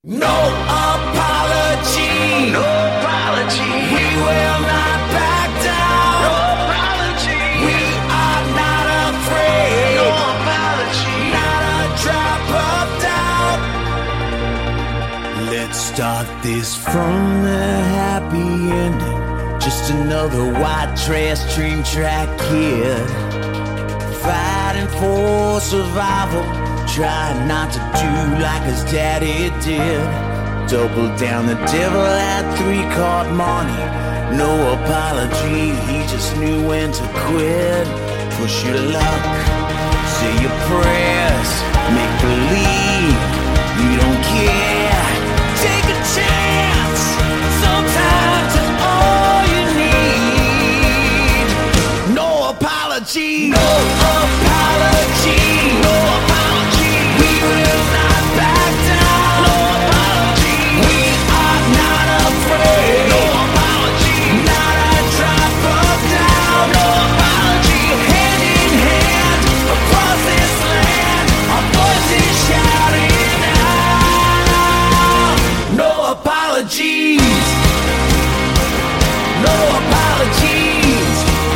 No apology. No apology. We will not back down. No apology. We are not afraid. No apology. Not a drop of doubt. Let's start this from the happy ending. Just another white trash dream track kid, fighting for survival. Try not to do like his daddy did. Double down, the devil had 3-card money. No apology, he just knew when to quit. Push your luck, say your prayers, make believe you don't care. Take a chance, sometimes it's all you need. No apology, no apology, no apology. We will not back down. No apology. We are not afraid. No apology. Not a drop of doubt. No apology. Hand in hand across this land, our voices shouting out. No apologies. No apologies.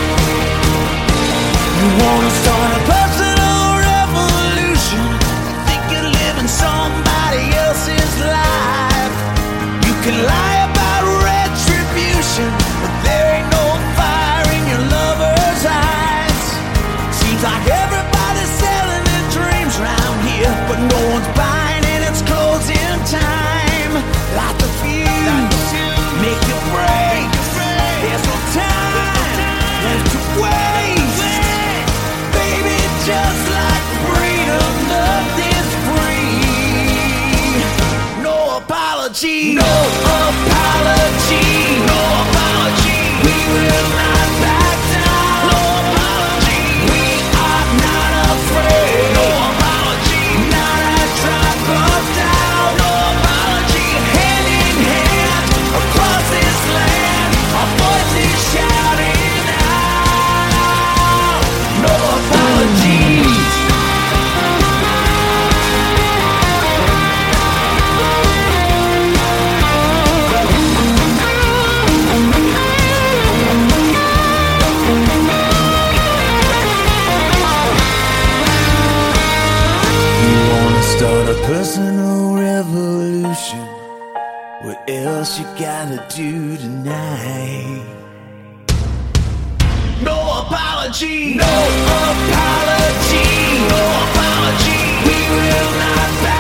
You wanna start a personal revolution? Think you're living somebody else's life. You can lie about retribution, but there ain't no fire in your lover's eyes. Seems like everybody's selling their dreams round here, but no one's buying it, it's closing time. Light the fuse, make it break. There's no time left to waste. Baby, just like freedom, nothing's free. No apology. No apology. No apology. We will not back down. No apology. We are not afraid. No apology. Not a drop of doubt. No apology. Hand in hand across this land, our voices shouting out. No apologies. You wanna start a personal revolution? What else you gotta do tonight? No apology. No apology. No apology. We will not back